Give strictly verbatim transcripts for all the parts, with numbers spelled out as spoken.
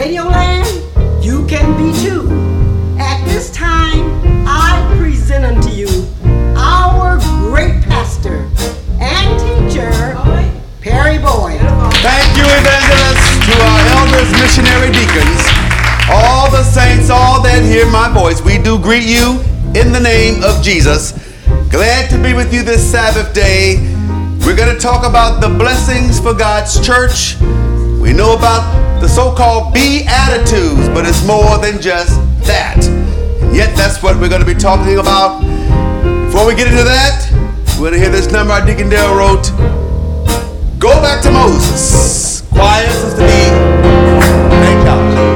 in your land, you can be too. At this time, I present unto you our great pastor and teacher, Perry Boyd. Thank you, evangelists, to our elders, missionary deacons, all the saints, all that hear my voice. We do greet you in the name of Jesus. Glad to be with you this Sabbath day. We're going to talk about the blessings for God's church. We know about the so-called Beatitudes, but it's more than just that. Yet that's what we're going to be talking about. Before we get into that, we're going to hear this number our Deacon Dale wrote. Go back to Moses. Choir, Sister D. Thank God.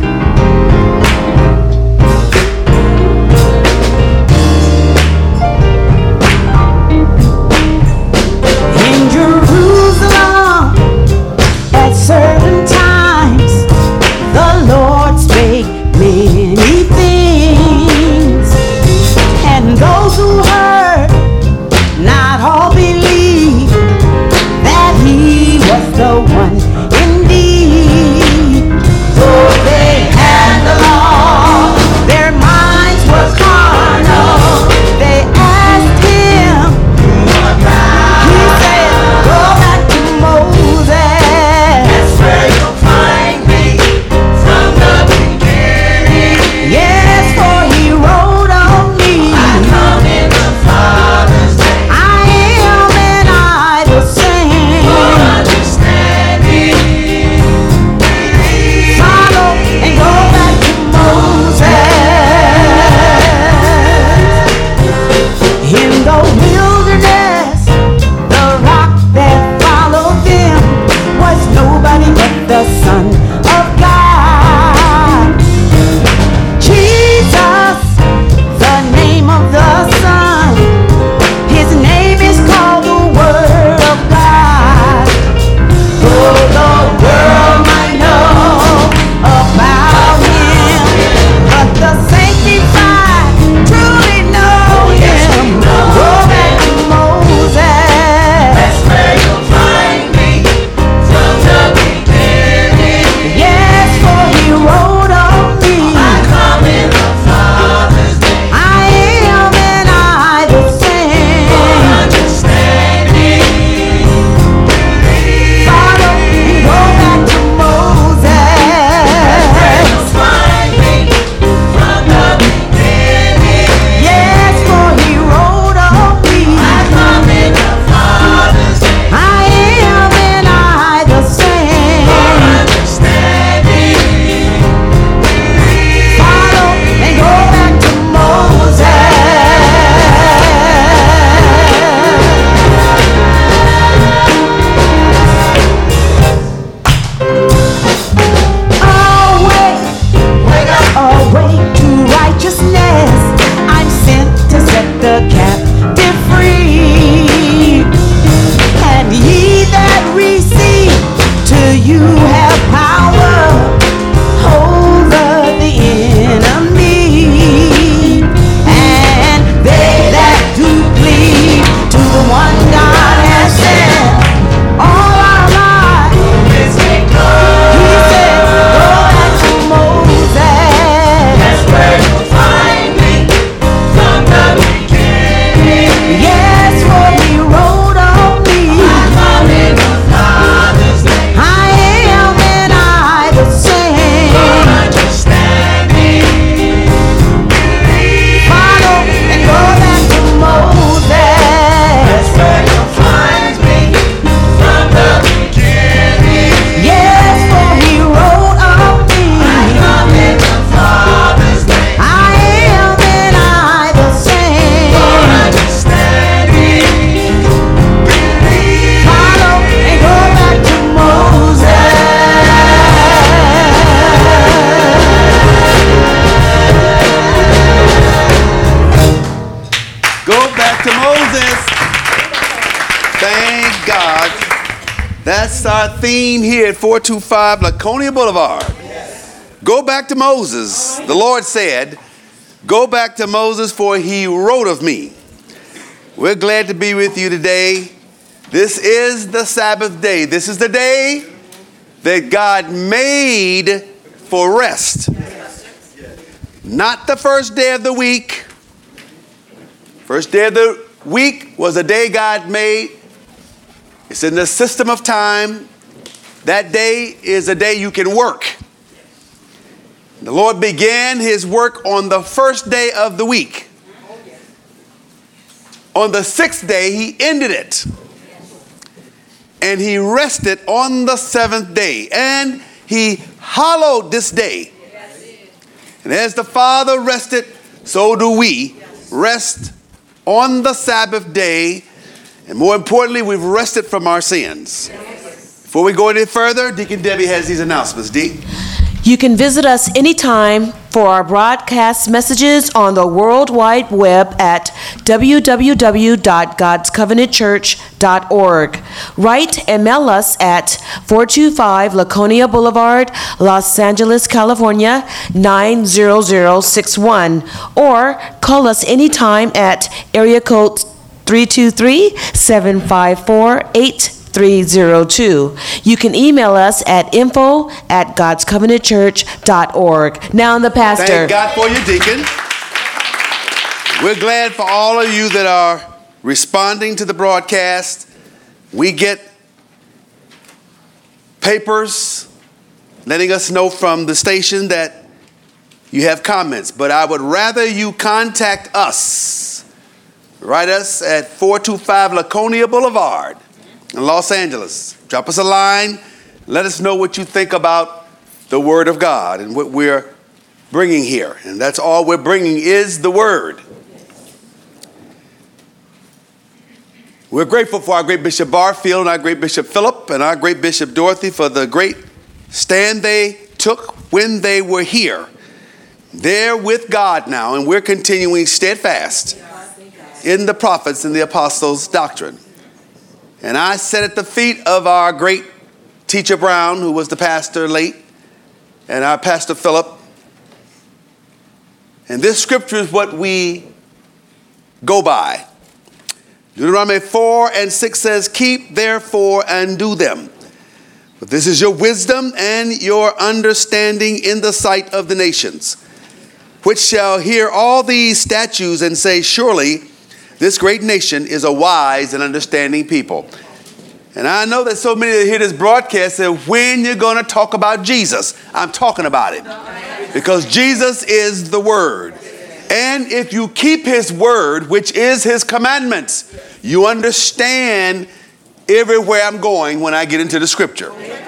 Certain times the Lord spake many things, and those who heard not all believed that he was the one indeed. Though they had the law, their minds were carnal. They asked him, he said, go back to Moses. Where you'll find me from the beginning. Yes, for he wrote on me. I come in the Father's name. I am and I the same. For understanding, follow and go back to Moses. In the wilderness, the rock that followed them was nobody but the Son of God. Jesus, the name of the Son, his name is called the Word of God. Oh, the world might know about him, but the sanctified truly know him. Go back to Moses. that's where you'll find me from the beginning. Yes, for he wrote on me. I come in the Father's name. I am and I the For same. understanding, Follow and go back to where Moses. you'll find me from the beginning. Yes, for he wrote on me. I come in the Father's name. I am and I the For same. understanding, Follow and go back to Moses. Away, wake up. away to righteousness. I'm sent to set the captive free. And ye that receive, to you have power over the enemy. And they that do cleave to the one God has sent all our lives. It's He said, go back to Moses. That's where you'll find me from the beginning. Yes, for he wrote on me. I come in the Father's name. I am and I the same. For understanding, Follow and go back to Moses. that's where you'll find me from the beginning. Yes, for he wrote on me. I come in the Father's name. I am and I the same. For understanding, Follow and go back to Moses. Go back to Moses. Thank God. That's our theme here at four two five Laconia Boulevard. Go back to Moses. The Lord said, go back to Moses, for he wrote of me. We're glad to be with you today. This is the Sabbath day. This is the day that God made for rest. Not the first day of the week. First day of the week was a day God made. It's in the system of time. That day is a day you can work. The Lord began his work on the first day of the week. On the sixth day, he ended it. And he rested on the seventh day. And he hallowed this day. And as the Father rested, so do we rest on the Sabbath day. And more importantly, we've rested from our sins. Before we go any further, Deacon Debbie has these announcements. Dee? You can visit us anytime for our broadcast messages on the World Wide Web at w w w dot gods covenant church dot org. Write and mail us at four two five Laconia Boulevard, Los Angeles, California, nine zero zero six one, or call us anytime at area code three two three, seven five four, eight three zero two. You can email us at info at gods covenant church dot org. Now the pastor. Thank God for you, Deacon. We're glad for all of you that are responding to the broadcast. We get papers letting us know from the station that you have comments, but I would rather you contact us. Write us at four two five Laconia Boulevard in Los Angeles. Drop us a line. Let us know what you think about the Word of God and what we're bringing here. And that's all we're bringing is the Word. We're grateful for our great Bishop Barfield and our great Bishop Philip and our great Bishop Dorothy for the great stand they took when they were here. They're with God now, and we're continuing steadfast in the prophets and the apostles' doctrine. And I sat at the feet of our great Teacher Brown, who was the pastor late, and our Pastor Philip. And this scripture is what we go by. Deuteronomy four and six says, keep therefore and do them. For this is your wisdom and your understanding in the sight of the nations, which shall hear all these statutes and say, surely this great nation is a wise and understanding people. And I know that so many that hear this broadcast say, when you're going to talk about Jesus, I'm talking about it. Because Jesus is the Word. And if you keep his word, which is his commandments, you understand everywhere I'm going when I get into the scripture.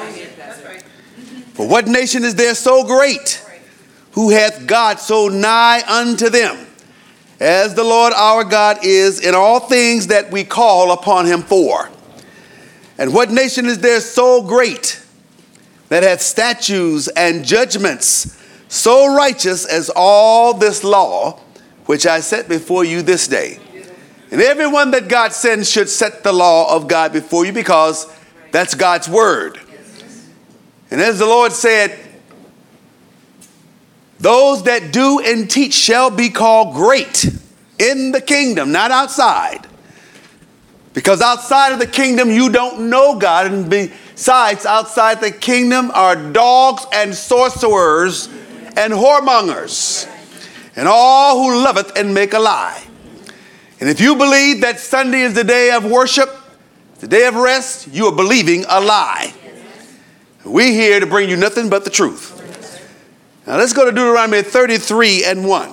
For what nation is there so great, who hath God so nigh unto them, as the Lord our God is in all things that we call upon him for? And what nation is there so great, that hath statutes and judgments so righteous as all this law, which I set before you this day? And everyone that God sends should set the law of God before you, because that's God's word. And as the Lord said, those that do and teach shall be called great in the kingdom, not outside. Because outside of the kingdom, you don't know God. And besides, outside the kingdom are dogs and sorcerers and whoremongers, and all who loveth and make a lie. And if you believe that Sunday is the day of worship, the day of rest, you are believing a lie. We're here to bring you nothing but the truth. Now let's go to Deuteronomy thirty-three and one.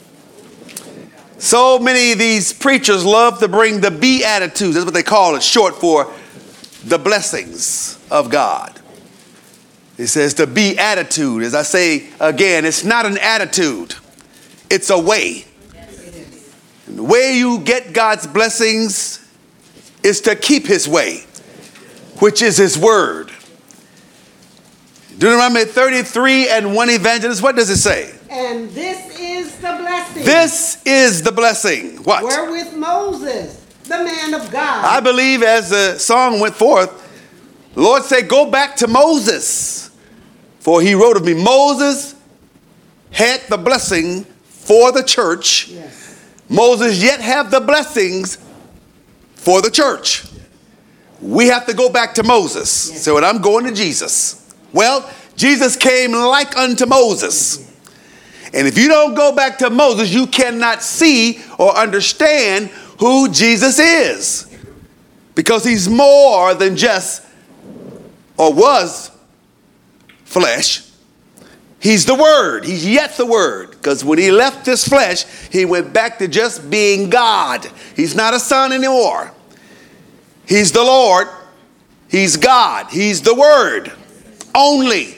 So many of these preachers love to bring the Beatitudes. That's what they call it, short for the blessings of God. It says the Beatitude. As I say again, it's not an attitude. It's a way. And the way you get God's blessings is to keep his way, which is his word. Deuteronomy thirty-three and one, Evangelist, what does it say? And this is the blessing. This is the blessing. What? Wherewith Moses, the man of God. I believe as the song went forth, the Lord said, go back to Moses, for he wrote of me. Moses had the blessing for the church. Yes. Moses yet have the blessings for the church. We have to go back to Moses. Yes. So when I'm going to Jesus. Well, Jesus came like unto Moses. And if you don't go back to Moses, you cannot see or understand who Jesus is. Because he's more than just, or was, flesh. He's the Word. He's yet the Word. Because when he left this flesh, he went back to just being God. He's not a son anymore. He's the Lord. He's God. He's the Word only.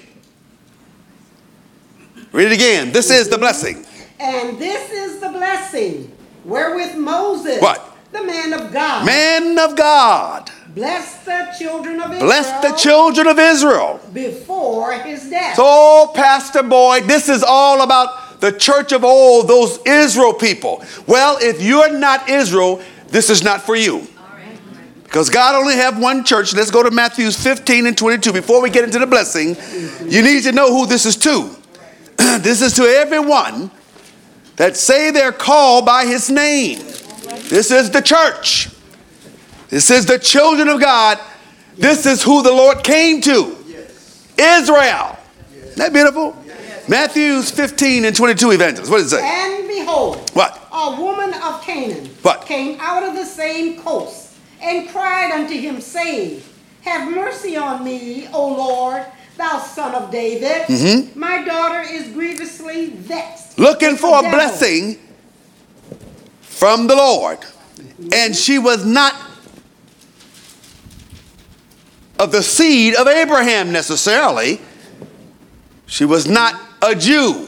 Read it again. This is the blessing. And this is the blessing wherewith Moses, what? The man of God, man of God, blessed the children of Israel, blessed the children of Israel before his death. So, Pastor Boyd, this is all about the church of old, those Israel people. Well, if you're not Israel, this is not for you. Because God only have one church. Let's go to Matthew fifteen and twenty-two. Before we get into the blessing, you need to know who this is to. This is to everyone that say they're called by his name. This is the church. This is the children of God. This is who the Lord came to. Israel. Isn't that beautiful? Matthew fifteen and twenty-two, evangelist. What does it say? And behold, what? A woman of Canaan what? Came out of the same coast and cried unto him, saying, have mercy on me, O Lord, thou son of David. Mm-hmm. My daughter is grievously vexed. Looking for a devil. Blessing from the Lord. Mm-hmm. And she was not of the seed of Abraham necessarily. She was not a Jew.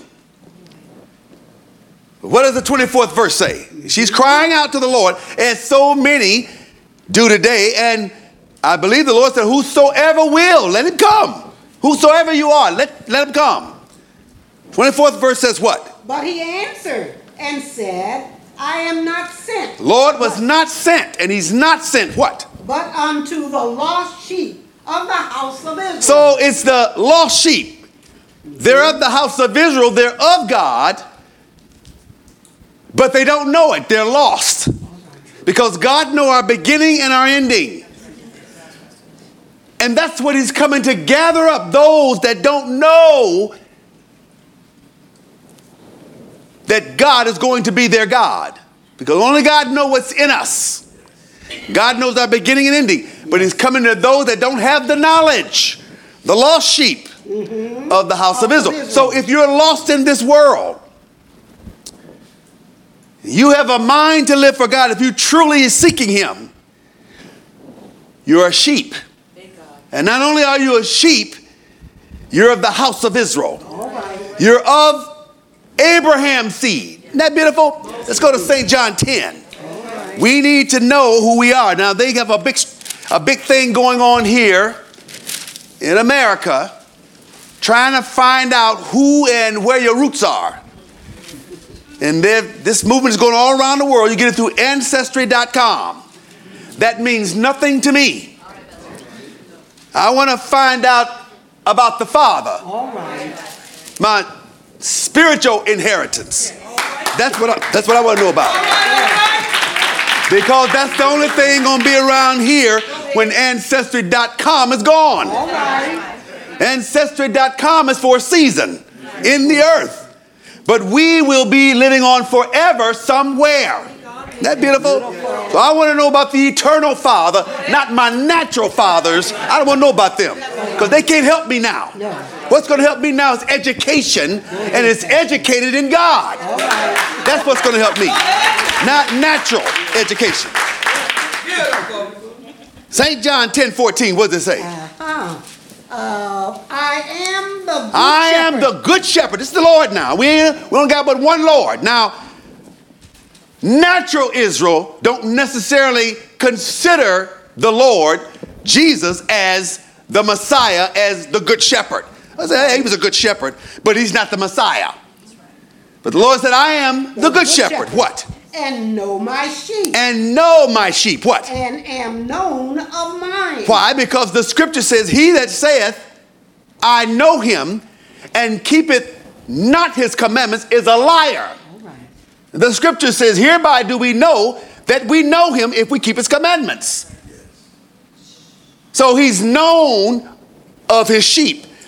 What does the twenty-fourth verse say? She's crying out to the Lord, as so many do today. And I believe the Lord said, whosoever will, let him come. Whosoever you are, let, let him come. twenty-fourth verse says what? But he answered and said, I am not sent. Lord was not sent, and he's not sent what? But unto the lost sheep of the house of Israel. So it's the lost sheep. They're of the house of Israel. They're of God, but they don't know it. They're lost. Because God knows our beginning and our ending. And that's what he's coming to gather up, those that don't know that God is going to be their God. Because only God knows what's in us. God knows our beginning and ending. But he's coming to those that don't have the knowledge. The lost sheep mm-hmm. of the house of Israel. of Israel. So if you're lost in this world, you have a mind to live for God. If you truly is seeking him, you're a sheep. And not only are you a sheep, you're of the house of Israel. Right. You're of Abraham's seed. Isn't that beautiful? Let's go to Saint John ten. Right. We need to know who we are. Now, they have a big, a big thing going on here in America, trying to find out who and where your roots are. And this movement is going all around the world. You get it through Ancestry dot com. That means nothing to me. I want to find out about the Father. All right. My spiritual inheritance. That's what I, that's what I want to know about. Because that's the only thing going to be around here when Ancestry dot com is gone. All right. Ancestry dot com is for a season in the earth. But we will be living on forever somewhere. Isn't that beautiful? So I want to know about the eternal Father, not my natural fathers. I don't want to know about them because they can't help me now. What's going to help me now is education, and it's educated in God. That's what's going to help me, not natural education. Saint John ten fourteen, what does it say? Uh-huh. Uh, I am the good I shepherd. am the good shepherd. This is the Lord now. We, ain't, we don't got but one Lord. Now, natural Israel don't necessarily consider the Lord, Jesus, as the Messiah, as the good shepherd. I said, hey, he was a good shepherd, but he's not the Messiah. But the Lord said, I am the, the good, good shepherd. shepherd. What? And know my sheep. And know my sheep. What? And am known of mine. Why? Because the scripture says, he that saith, I know him, and keepeth not his commandments, is a liar. All right. The scripture says, hereby do we know that we know him if we keep his commandments. So he's known of his sheep.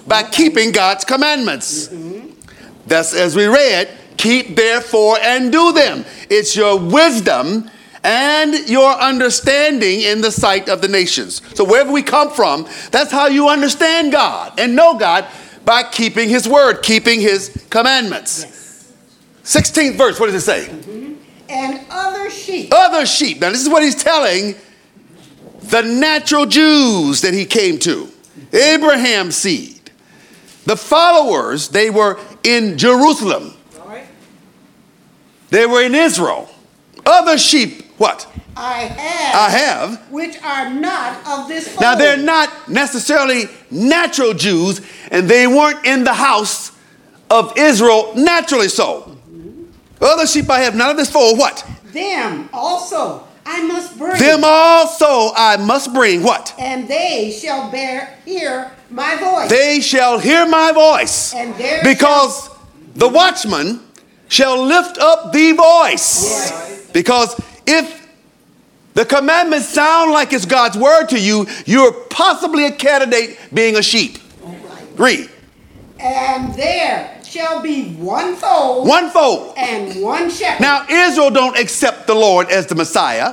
by keeping God's commandments. Mm-hmm. That's as we read, keep therefore and do them. It's your wisdom and your understanding in the sight of the nations. So wherever we come from, that's how you understand God and know God, by keeping his word, keeping his commandments. Yes. sixteenth verse, what does it say? Mm-hmm. And other sheep. Other sheep. Now this is what he's telling the natural Jews that he came to. Abraham's seed. The followers, they were in Jerusalem. All right. They were in Israel. Other sheep, what? I have. I have. Which are not of this fold. Now they're not necessarily natural Jews, and they weren't in the house of Israel naturally so. Mm-hmm. Other sheep I have, none of this fold, what? Them also I must bring. Them also I must bring, what? And they shall bear hear my voice. They shall hear my voice. And there because shall... the watchman shall lift up the voice. Yes. Because if the commandments sound like it's God's word to you, you're possibly a candidate being a sheep. Right. Read. And there shall be one fold. One fold. And one shepherd. Now, Israel don't accept the Lord as the Messiah.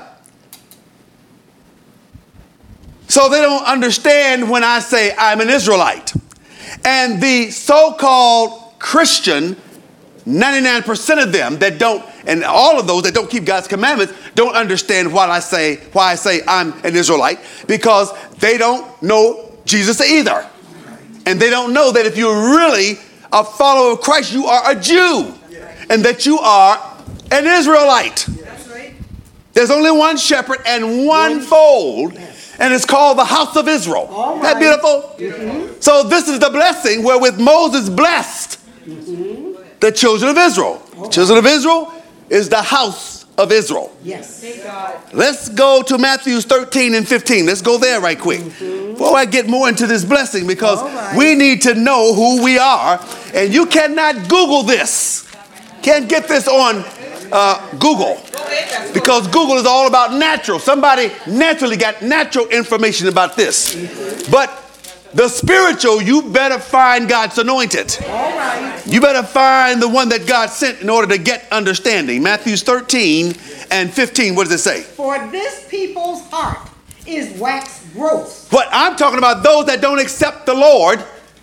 So they don't understand when I say I'm an Israelite. And the so-called Christian, ninety-nine percent of them that don't, and all of those that don't keep God's commandments, don't understand why I say, why I say I'm an Israelite, because they don't know Jesus either. And they don't know that if you're really a follower of Christ, you are a Jew, and that you are an Israelite. There's only one shepherd and one fold, and it's called the house of Israel. Isn't that beautiful? Mm-hmm. So this is the blessing wherewith Moses blessed mm-hmm. the children of Israel. The children of Israel is the house of Israel. Yes. Let's go to Matthew thirteen and fifteen. Let's go there right quick. Mm-hmm. Before I get more into this blessing, because right. we need to know who we are. And you cannot Google this. Can't get this on uh, Google. Because Google is all about natural. Somebody naturally got natural information about this. Mm-hmm. But the spiritual, you better find God's anointed. All right. You better find the one that God sent in order to get understanding. Matthew thirteen and fifteen, what does it say? For this people's heart is wax gross. What I'm talking about, those that don't accept the Lord,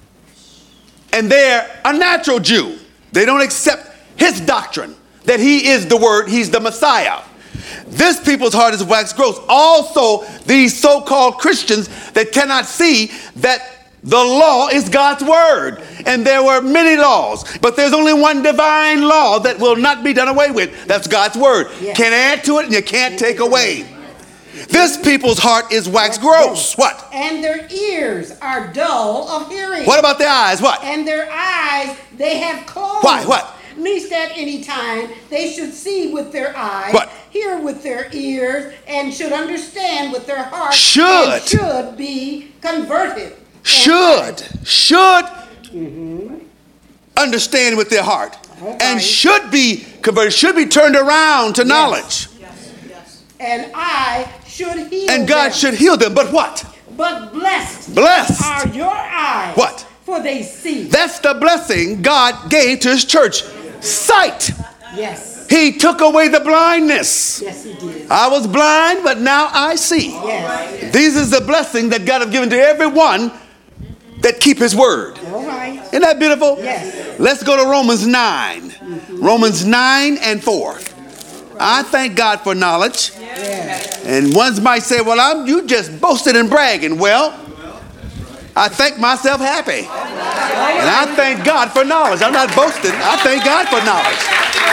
and they're a natural Jew. They don't accept his doctrine, that he is the word, he's the Messiah. This people's heart is wax gross. Also, these so-called Christians that cannot see that the law is God's word. And there were many laws, but there's only one divine law that will not be done away with. That's God's word. Yes. Can't add to it and you can't take away. This people's heart is wax gross. What? And their ears are dull of hearing. What about their eyes? What? And their eyes they have closed. Why? What? Least at any time they should see with their eyes, what? Hear with their ears, and should understand with their heart. Should. And should be converted. Should. Should mm-hmm. understand with their heart. Okay. And should be converted. Should be turned around to yes. knowledge. Yes. Yes. And I should heal And God them. should heal them. But what? But blessed. Blessed. Are your eyes. What? For they see. That's the blessing God gave to his church. Sight. Yes. He took away the blindness. Yes, he did. I was blind, but now I see. Yes. This is the blessing that God has given to everyone that keep his word. All right. Isn't that beautiful? Yes. Let's go to Romans nine. Mm-hmm. Romans nine and four. I thank God for knowledge. Yes. And ones might say, well, I'm you just boasting and bragging. Well, I think myself happy. And I thank God for knowledge. I'm not boasting. I thank God for knowledge.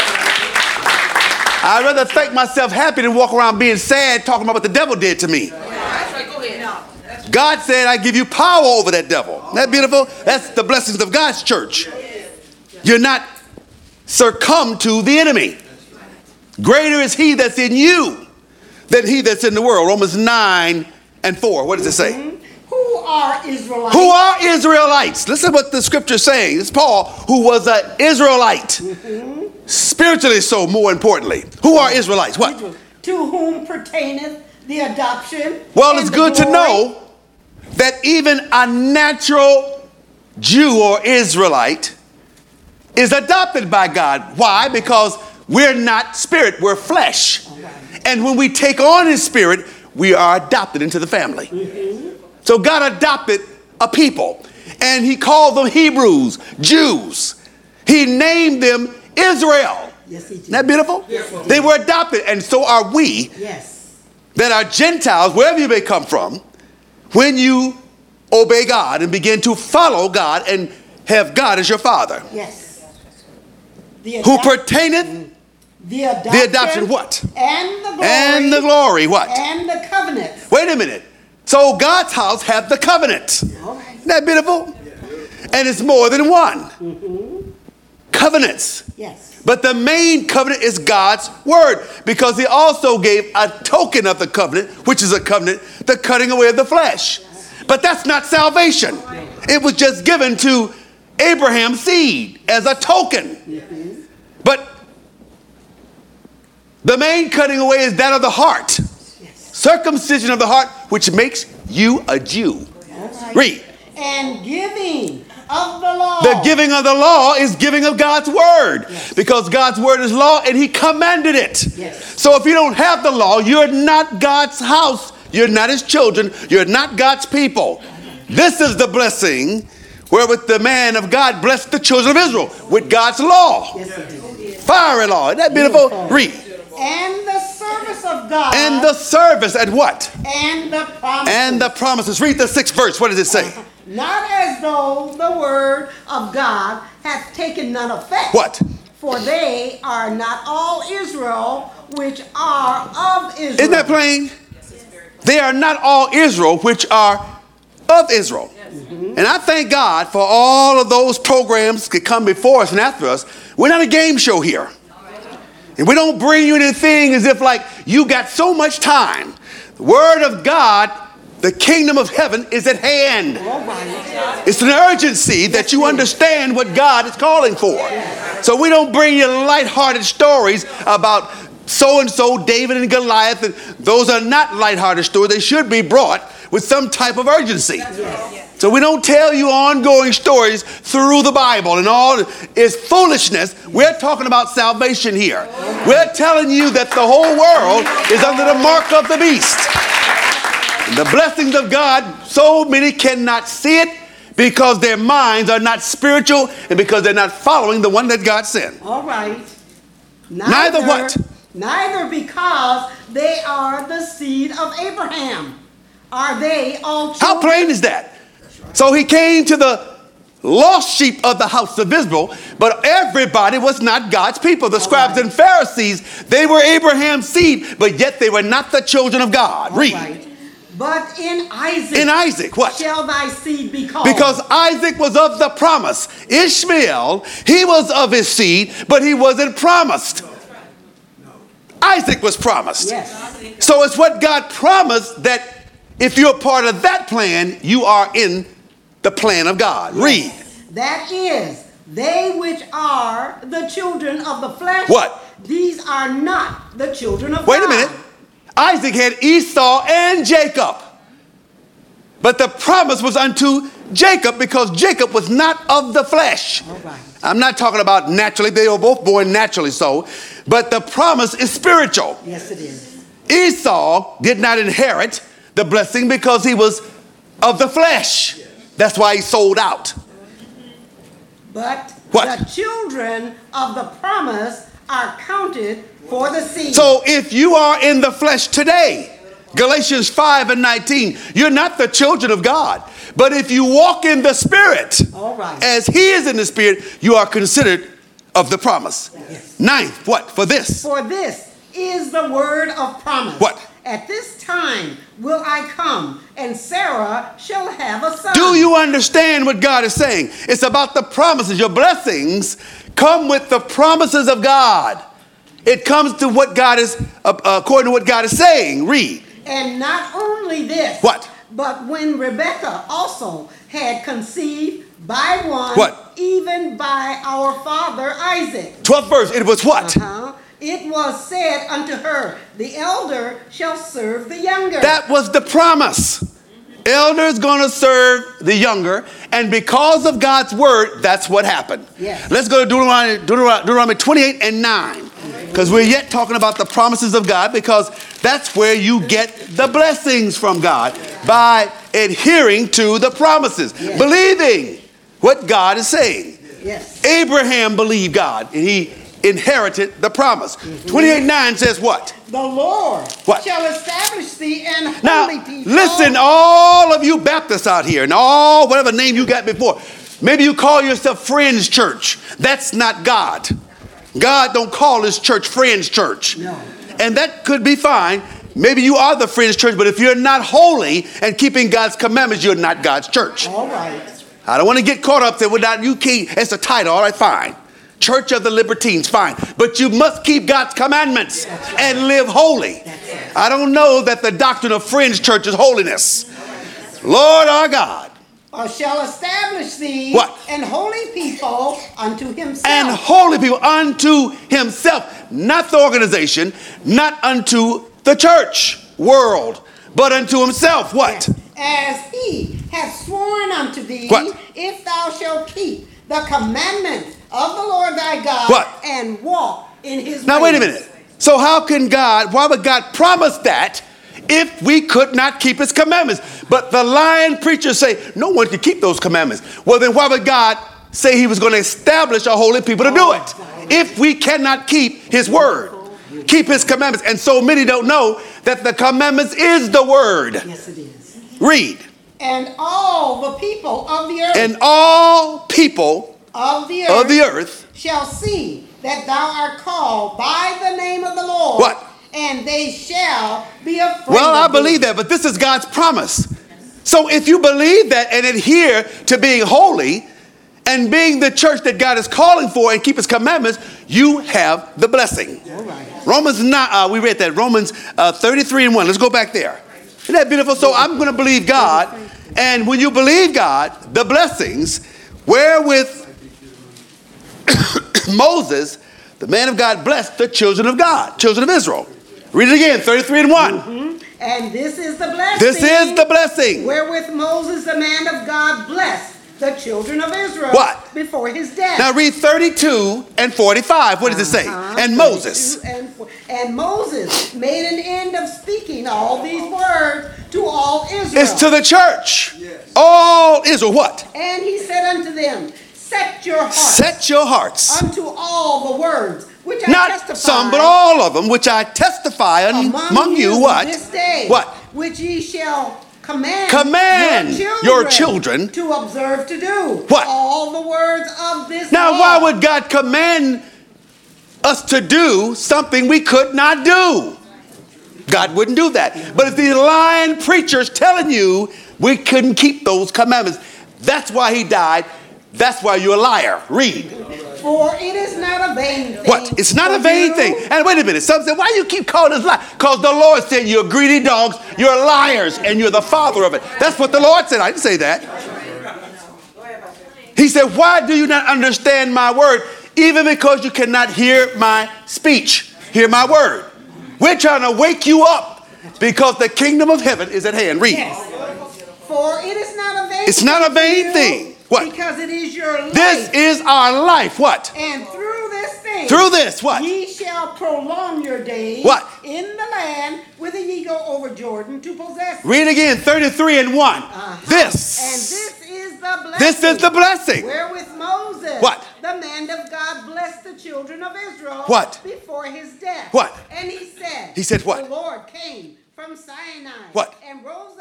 I'd rather thank myself happy than walk around being sad talking about what the devil did to me. God said, I give you power over that devil. Isn't that beautiful? That's the blessings of God's church. You're not succumb to the enemy. Greater is he that's in you than he that's in the world. Romans nine and four. What does it say? Mm-hmm. Who are Israelites? Who are Israelites? Listen to what the scripture is saying. It's Paul, who was an Israelite. Mm-hmm. Spiritually so, more importantly. Who are Israelites? What? To whom pertaineth the adoption. Well, it's good to know that even a natural Jew or Israelite is adopted by God. Why? Because we're not spirit, we're flesh. And when we take on his spirit, we are adopted into the family. Mm-hmm. So God adopted a people, and he called them Hebrews, Jews. He named them Israel. Yes, he did. Isn't that beautiful? Yes, they were adopted, and so are we. Yes. That are Gentiles, wherever you may come from, when you obey God and begin to follow God and have God as your father. Yes. The Who adop- pertaineth the adoption, the adoption what? And the glory. And the glory what? And the covenant. Wait a minute. So God's house have the covenant. All right. Isn't that beautiful? And it's more than one. Mm-hmm. Covenants. Yes. But the main covenant is God's word, because he also gave a token of the covenant, which is a covenant, the cutting away of the flesh. But that's not salvation. It was just given to Abraham's seed as a token. Mm-hmm. But the main cutting away is that of the heart. Yes. Circumcision of the heart, which makes you a Jew. Right. Read. And giving of the law. The giving of the law is giving of God's word. Yes. Because God's word is law and he commanded it. Yes. So if you don't have the law, you're not God's house. You're not his children. You're not God's people. This is the blessing wherewith the man of God blessed the children of Israel with God's law. Yes, it did. Fiery law. Isn't that beautiful? Beautiful. Read. And the service of God. And the service at what? And the promises. And the promises. Read the sixth verse. What does it say? Not as though the word of God hath taken none effect. What? For they are not all Israel which are of Israel. Isn't that plain? They are not all Israel which are of Israel. Mm-hmm. And I thank God for all of those programs that come before us and after us. We're not a game show here. And we don't bring you anything as if like you got so much time. The word of God, the kingdom of heaven is at hand. All right. It's an urgency that you understand what God is calling for. So we don't bring you lighthearted stories about so-and-so, David and Goliath. And those are not lighthearted stories. They should be brought with some type of urgency. So we don't tell you ongoing stories through the Bible and all is foolishness. We're talking about salvation here. We're telling you that the whole world is under the mark of the beast. And the blessings of God, so many cannot see it because their minds are not spiritual and because they're not following the one that God sent. All right. Neither what? Neither because they are the seed of Abraham. Are they all children? How plain is that? So he came to the lost sheep of the house of Israel, but everybody was not God's people. The scribes right. and Pharisees, they were Abraham's seed, but yet they were not the children of God. All Read. right. But in Isaac, In Isaac, what? shall thy seed be called. Because Isaac was of the promise. Ishmael, he was of his seed, but he wasn't promised. Isaac was promised. Yes. So it's what God promised that if you're part of that plan, you are in the plan of God. Read. That is, they which are the children of the flesh. What? These are not the children of Wait God. a minute. Isaac had Esau and Jacob. But the promise was unto Jacob because Jacob was not of the flesh. All right. I'm not talking about naturally. They were both born naturally so. But the promise is spiritual. Yes, it is. Esau did not inherit the blessing because he was of the flesh. That's why he sold out. But What? the children of the promise are counted for the seed. So if you are in the flesh today, Galatians five and nineteen, you're not the children of God. But if you walk in the Spirit, All right. as he is in the Spirit, you are considered of the promise. Yes. Ninth, what? For this. For this is the word of promise. What? At this time will I come, and Sarah shall have a son. Do you understand what God is saying? It's about the promises. Your blessings come with the promises of God. It comes to what God is, uh, according to what God is saying. Read. And not only this. What? But when Rebekah also had conceived by one. What? Even by our father Isaac. twelfth verse. It was what? Uh-huh. It was said unto her, the elder shall serve the younger. That was the promise. Elders going to serve the younger, and because of God's word, that's what happened. Yes. Let's go to Deuteronomy, Deuteronomy, Deuteronomy twenty-eight and nine, because we're yet talking about the promises of God, because that's where you get the blessings from God, by adhering to the promises, yes. believing what God is saying. Yes. Abraham believed God, and he inherited the promise. Mm-hmm. twenty-eight nine says what? The Lord What? shall establish thee an Now, holy people. listen, all of you Baptists out here, and all whatever name you got before, maybe you call yourself Friends Church. That's not God. God don't call his church Friends Church. No. And that could be fine. Maybe you are the Friends Church, but if you're not holy and keeping God's commandments, you're not God's church. All right. I don't want to get caught up there without you can't. It's a title, all right, fine. Church of the Libertines, fine. But you must keep God's commandments and live holy. I don't know that the doctrine of Friends Church is holiness. Lord our God. Or shall establish thee What? an holy people unto himself. And holy people unto himself. Not the organization, not unto the church world, but unto himself. What? As he hath sworn unto thee, What? if thou shalt keep the commandments of the Lord thy God, What? and walk in his Now ways. wait a minute. So how can God, why would God promise that if we could not keep his commandments? But the lying preachers say no one can keep those commandments. Well, then why would God say he was going to establish a holy people to do it if we cannot keep his word, keep his commandments? And so many don't know that the commandments is the word. Yes, it is. Read. And all the people of the earth, And all people of the earth, of the earth shall see that thou art called by the name of the Lord. What? And they shall be afraid. Well, I of thee. believe that, but this is God's promise. So if you believe that and adhere to being holy and being the church that God is calling for and keep his commandments, you have the blessing. All right. Romans nine, uh, we read that, Romans uh, thirty-three and one. Let's go back there. Isn't that beautiful? So I'm going to believe God, and when you believe God, the blessings wherewith Moses, the man of God, blessed the children of God, children of Israel. Read it again, thirty-three and one. Mm-hmm. And this is the blessing. This is the blessing. Wherewith Moses, the man of God, blessed the children of Israel. What? Before his death. Now read thirty-two and forty-five. What does it say? Uh-huh. And Moses. And, and Moses made an end of speaking all these words to all Israel. It's to the church. All Israel. What? And he said unto them, set your hearts Set your hearts. unto all the words which I Not testify some, but all of them, which I testify un- among, among you. What? This day, What? which ye shall command, Command your children, your children to observe to do. What? All the words of this Now, law. why would God command us to do something we could not do? God wouldn't do that. But if these lying preachers telling you we couldn't keep those commandments, that's why he died. That's why you're a liar. Read. For it is not a vain thing. What? It's not a for vain you thing. And wait a minute. Some say, why you keep calling us liars? Because the Lord said you're greedy dogs, you're liars, and you're the father of it. That's what the Lord said. I didn't say that. He said, why do you not understand my word? Even because you cannot hear my speech, hear my word. We're trying to wake you up because the kingdom of heaven is at hand. Read. Yes. For it is not a vain It's not a vain for you, thing. What? Because it is your life. This is our life. What? And through this thing, Through this, what? ye shall prolong your days What? in the land whither ye go over Jordan to possess it. Read again, thirty-three and one. Uh-huh. This. And this is the blessing. This is the blessing. Wherewith Moses, What? the man of God, blessed the children of Israel. What? Before his death. What? And he said. He said what? The Lord came from Sinai. What? And rose